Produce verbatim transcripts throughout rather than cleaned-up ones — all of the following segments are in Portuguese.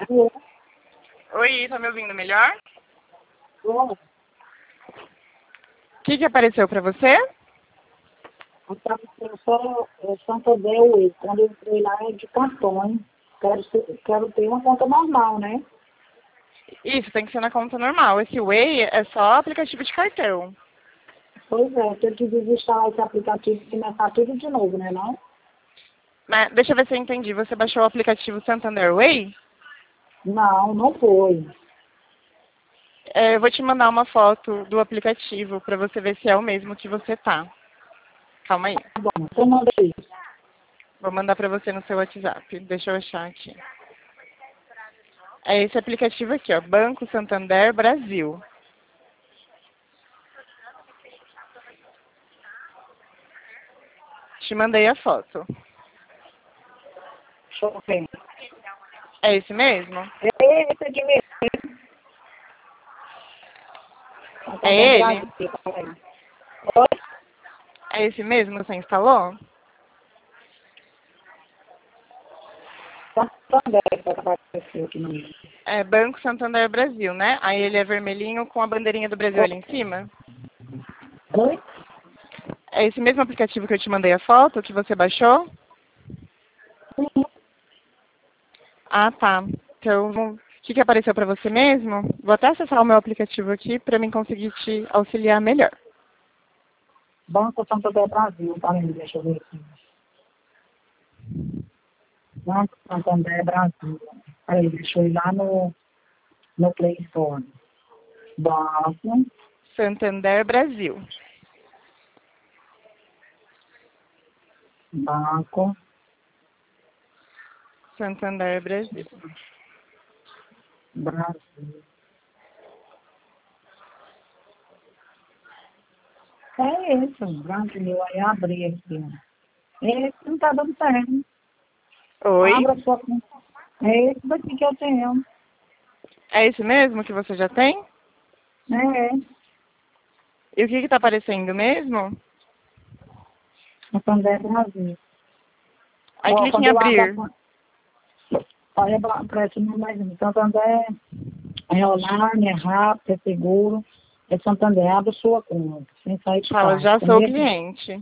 Alô? Oi, tá me ouvindo melhor? Alô? O que que apareceu pra você? Eu sou é, Santander, quando eu entrei lá é de cartões. Quero, ser- quero ter uma conta normal, né? Isso, tem que ser na conta normal. Esse Way é só aplicativo de cartão. Pois é, tenho que desinstalar esse aplicativo e começar tudo de novo, né não? Mas deixa eu ver se eu entendi. Você baixou o aplicativo Santander Way? Não, não foi. É, eu vou te mandar uma foto do aplicativo pra você ver se é o mesmo que você tá. Calma aí. Tá bom, você manda aí. Vou mandar pra você no seu WhatsApp. Deixa eu achar aqui. É esse aplicativo aqui, ó. Banco Santander Brasil. Te mandei a foto. Deixa eu ver. É esse mesmo? É esse aqui mesmo. É Santander ele? Brasil, peraí. Oi? É esse mesmo que você instalou? Santander, que apareceu aqui no meio. É Banco Santander Brasil, né? Aí ele é vermelhinho com a bandeirinha do Brasil ali em cima. Oi? É esse mesmo aplicativo que eu te mandei a foto, que você baixou? Sim. Ah, tá. Então, o que, que apareceu para você mesmo? Vou até acessar o meu aplicativo aqui para mim conseguir te auxiliar melhor. Banco Santander Brasil, tá vendo? Deixa eu ver aqui. Banco Santander Brasil. Aí, deixa eu ir lá no, no Play Store. Banco, Santander Brasil. Banco, Santander Brasil. Brasil. É esse, Brasil. Aí abri aqui. Esse não tá dando certo. Oi? Abra a sua conta. É esse daqui que eu tenho. É esse mesmo que você já tem? É, E o que que tá aparecendo mesmo? Santander Brasil. Aí Ó, clique quando em eu abro a abrir. conta, olha, aparece no mais um. Santander é online, é rápido, é seguro. É Santander, abre sua conta, sem sair de Fala, casa. já sou Primeiro, cliente.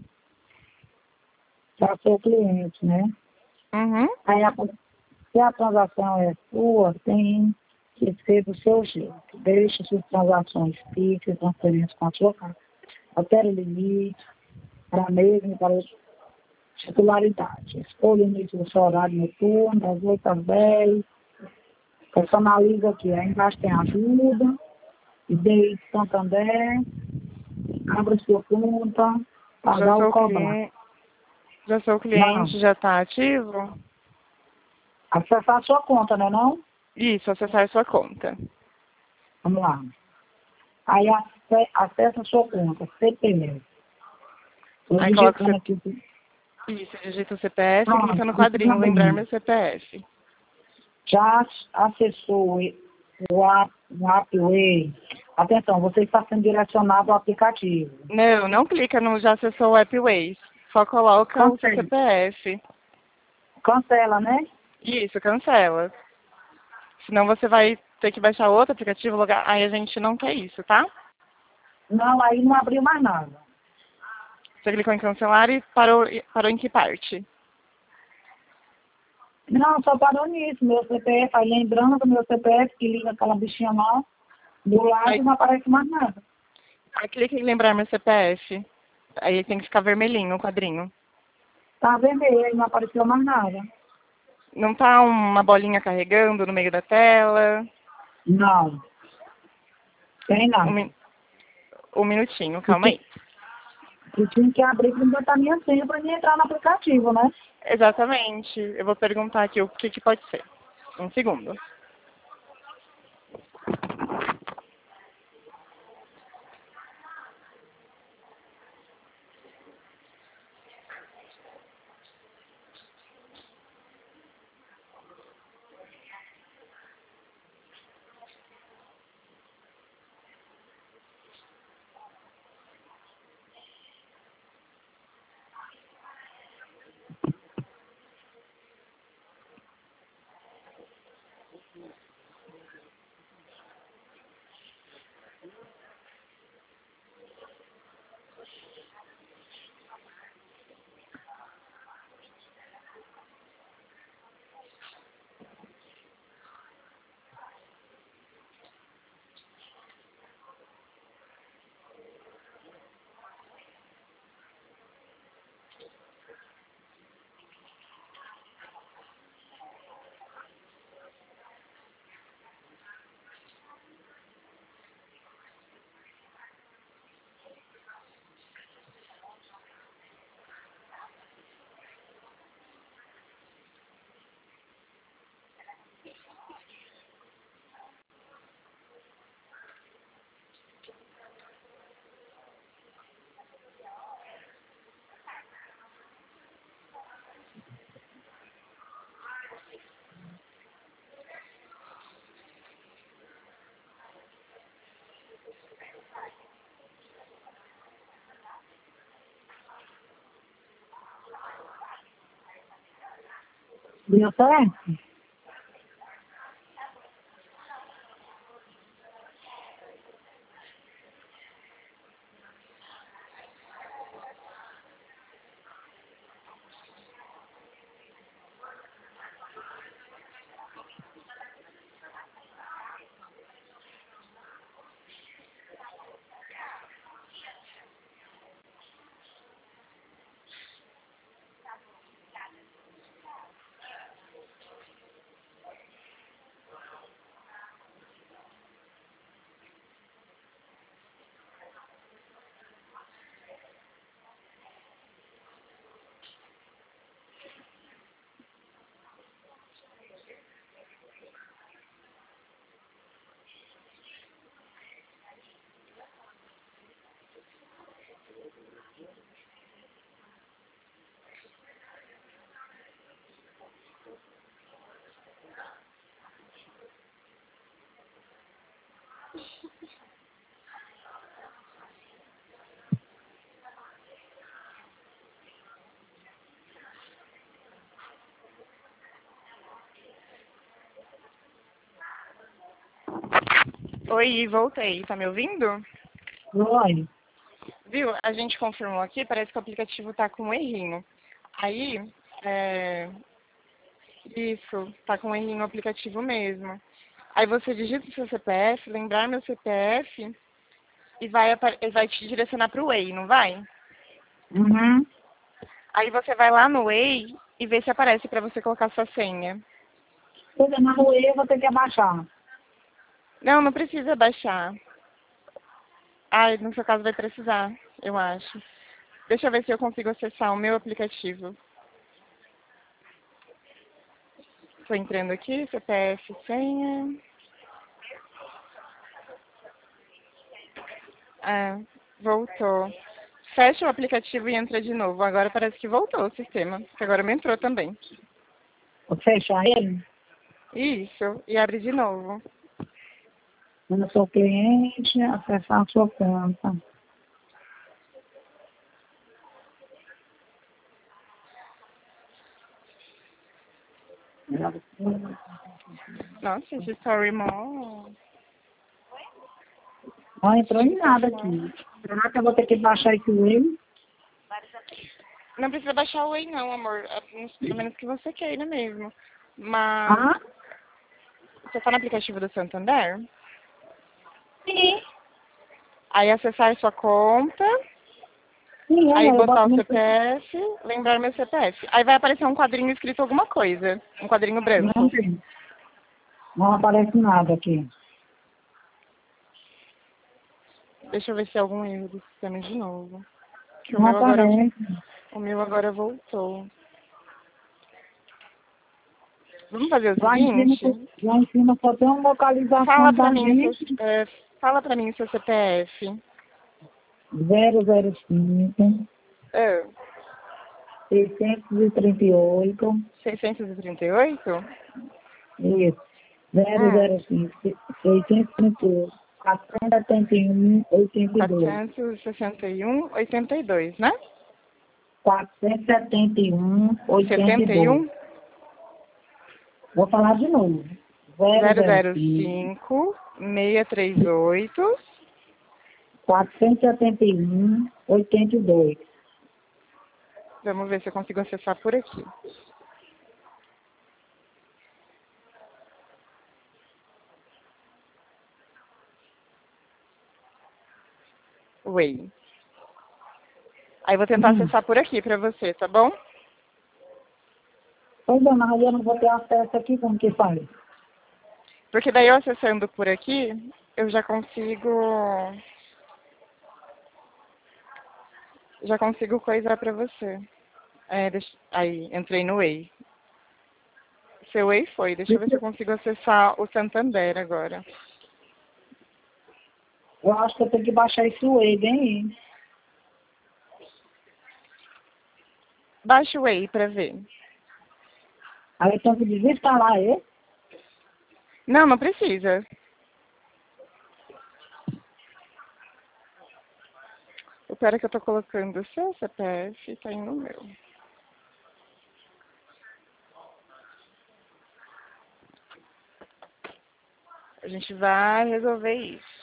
já sou cliente, né? Uhum. Aí, a, se a transação é sua, tem que ser do seu jeito. Deixe suas transações fixas, transferências com a sua carta. Altere o limite para a mesma e para a titularidade. Escolha o início do seu horário noturno, das oito às dez. Personaliza aqui. Aí embaixo tem ajuda, I D I de Santander, abra sua conta, Já pagar ou sou cobrar. cliente. Já sou Não, cliente, já está ativo? acessar a sua conta, né não? Isso, acessar sua conta. Vamos lá. Aí ace- acessa a sua conta, C P F. Estou Aí coloca o digitando C... aqui. Isso, digita o C P F e Pronto, clica no digita quadrinho lembrar bem. meu C P F. Já acessou o app, o Appway. Atenção, você está sendo direcionado ao aplicativo. Não, não clica no já acessou o AppWays. Só coloca o seu Cancela, C P F. cancela, né? Isso, cancela. Senão você vai ter que baixar outro aplicativo, logar. Aí a gente não quer isso, tá? Não, aí não abriu mais nada. Você clicou em cancelar e parou, parou em que parte? Não, só parou nisso, meu C P F, aí lembrando do meu C P F, que liga aquela bichinha lá, do lado Aí, e não aparece mais nada. aí clica em lembrar meu C P F. Aí tem que ficar vermelhinho o quadrinho. Tá vermelho, aí não apareceu mais nada. Não tá uma bolinha carregando no meio da tela? Não, tem Um, nada. min- um minutinho, Eu calma ti- aí. eu tinha que abrir para botar minha senha para mim entrar no aplicativo, né? Exatamente. Eu vou perguntar aqui o que, que pode ser. Um segundo. Deu certo? Oi, voltei. Tá me ouvindo? Oi. Viu? A gente confirmou aqui, parece que o aplicativo tá com um errinho. Aí, é... Isso, tá com um errinho no aplicativo mesmo. Aí você digita o seu C P F, lembrar meu C P F, e vai, apa- ele vai te direcionar pro Way, não vai? Uhum. Aí você vai lá no Way e vê se aparece pra você colocar sua senha. Se eu na rua, eu vou ter que abaixar. Não, não precisa baixar. Ah, no seu caso vai precisar, eu acho. Deixa eu ver se eu consigo acessar o meu aplicativo. Estou entrando aqui, C P F, senha. Ah, voltou. Fecha o aplicativo e entra de novo. Agora parece que voltou o sistema. Que agora me entrou também. Vou fechar ele. Isso, e abre de novo. Eu sou cliente, acessar a sua conta. Nossa, esse story mó. Não entrou em nada aqui. Será que eu vou ter que baixar esse e-mail? Não precisa baixar o Way não, amor. Pelo menos que você queira mesmo. Mas Ah? você tá no aplicativo do Santander? Sim. Aí acessar sua conta. Sim, Aí amor, eu botar boto o muito... C P F, lembrar meu C P F. Aí vai aparecer um quadrinho escrito alguma coisa. Um quadrinho Não branco. tem. Não aparece nada aqui. Deixa eu ver se é algum erro do sistema de novo. Que o Não meu agora, aparece. o meu agora voltou. Vamos fazer o Lá em cima, seguinte? lá em cima só tem uma localização Fala pra da mim o seu, gente. é, fala pra mim o seu C P F. zero zero cinco, É, seiscentos e trinta e oito. seiscentos e trinta e oito? Isso. Hum, zero zero cinco, seiscentos e trinta e oito. quatrocentos e setenta e um, oitenta e dois. quatrocentos e sessenta e um, oitenta e dois, né? quatrocentos e setenta e um, oitenta e setenta e dois. um, Vou falar de novo. zero zero zero zero cinco, cinco, seiscentos e trinta e oito. quatrocentos e setenta e um, oitenta e dois. Vamos ver se eu consigo acessar por aqui. Way. Aí vou tentar Hum. acessar por aqui pra você, tá bom? Pois é, mas eu não vou ter acesso aqui, como que faz? Porque daí eu acessando por aqui, eu já consigo. Já consigo coisar pra você. É, deixa- aí, entrei no Way. Seu Way foi. Deixa eu ver se eu consigo acessar o Santander agora. Eu acho que eu tenho que baixar esse wave, hein? Baixa o Way pra ver. Aí eu tenho que desinstalar ele. Não, não precisa. O pior é que eu tô colocando o seu C P F e tá indo o meu. gente vai resolver isso.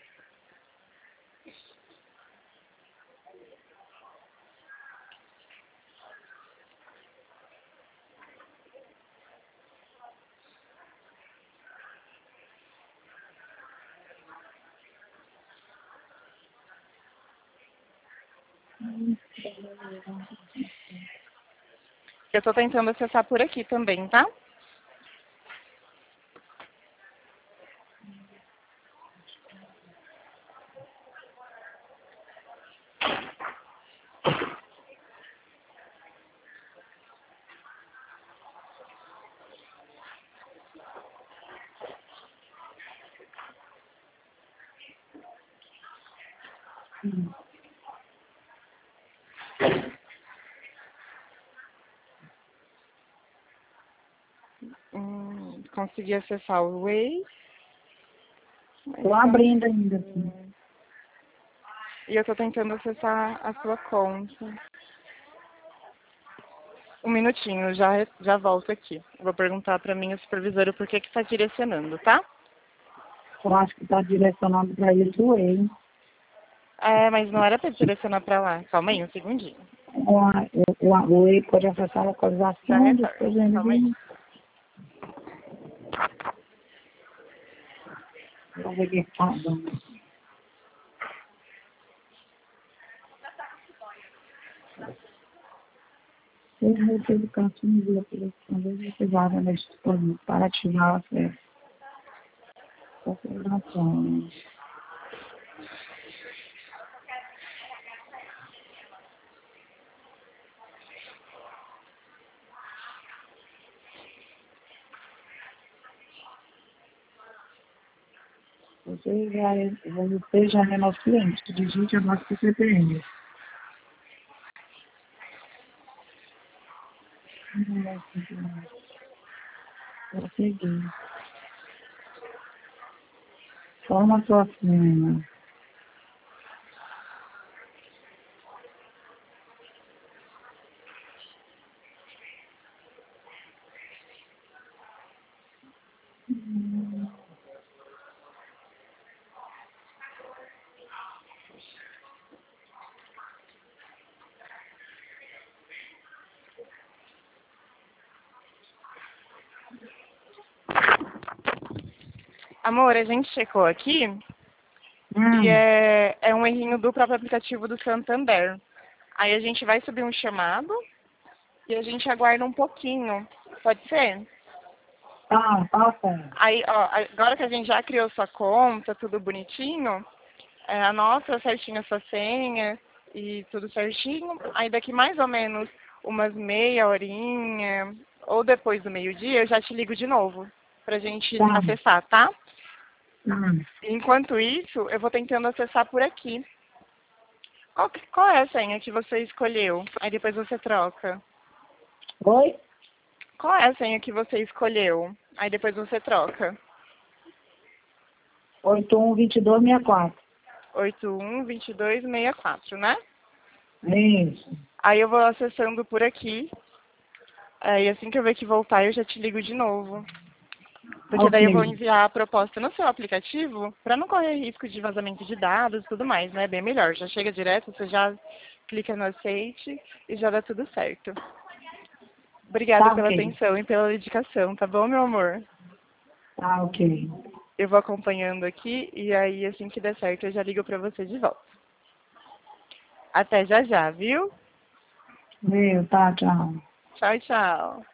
Eu tô tentando acessar por aqui também, tá? Hum. Hum, consegui acessar o Waze. Tô abrindo ainda aqui. E eu tô tentando acessar a sua conta. Um minutinho, já, já volto aqui. Eu vou perguntar pra minha supervisora por que que tá direcionando, tá? Eu acho que tá direcionando para isso o Way. É, mas não era pra direcionar pra lá. Calma aí, um segundinho. O, o, o Way pode acessar a Já localização, depois retorno. ele Calma aí. vem. Vou ver o que tá dando. Eu vou ter educação de aplicação, você vai na disponível para ativar o acesso. Configurações. Você vai, você já é nosso cliente, digite a nossa C P M. Vou seguir. Forma sua senha. Amor, a gente checou aqui e Hum, é, é um errinho do próprio aplicativo do Santander. Aí a gente vai subir um chamado e a gente aguarda um pouquinho. Pode ser? tá, tá certo. Aí, ó, agora que a gente já criou sua conta, tudo bonitinho, é, anota certinho a sua senha e tudo certinho. Aí daqui mais ou menos umas meia horinha ou depois do meio-dia eu já te ligo de novo pra gente Tá, acessar, tá? tá. Enquanto isso, eu vou tentando acessar por aqui. Qual, que- qual é a senha que você escolheu? Aí depois você troca. Oi? Qual é a senha que você escolheu? Aí depois você troca. oito um dois dois seis quatro. oito um dois dois seis quatro, né? Isso. Aí eu vou acessando por aqui. Aí assim que eu ver que voltar, eu já te ligo de novo. Porque daí eu vou Ok. enviar a proposta no seu aplicativo para não correr risco de vazamento de dados e tudo mais, né? Bem melhor. Já chega direto, você já clica no aceite e já dá tudo certo. Obrigada Tá pela ok. atenção e pela dedicação, tá bom, meu amor? Tá ok. Eu vou acompanhando aqui e aí assim que der certo eu já ligo para você de volta. Até já já, viu? Meu, tá, tchau. Tchau, tchau.